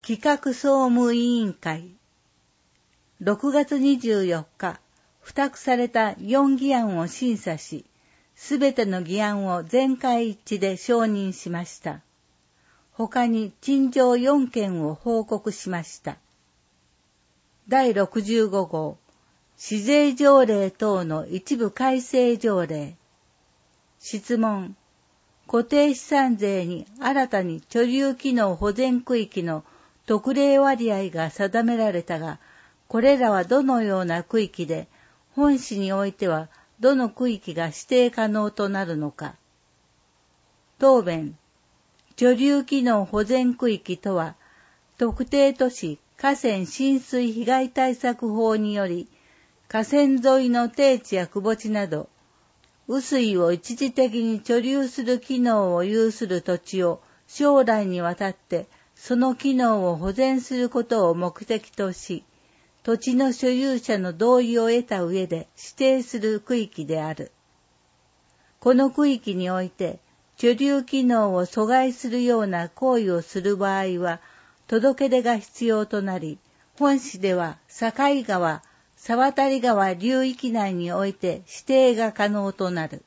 企画総務委員会6月24日、付託された4議案を審査し、すべての議案を全会一致で承認しました。他に陳情4件を報告しました。第65号、市税条例等の一部改正条例。質問。固定資産税に新たに貯留機能保全区域の特例割合が定められたが、これらはどのような区域で、本市においてはどの区域が指定可能となるのか。答弁。貯留機能保全区域とは、特定都市河川浸水被害対策法により、河川沿いの低地や窪地など、雨水を一時的に貯留する機能を有する土地を将来にわたってその機能を保全することを目的とし、土地の所有者の同意を得た上で指定する区域である。この区域において、貯留機能を阻害するような行為をする場合は、届け出が必要となり、本市では境川、沢渡川流域内において指定が可能となる。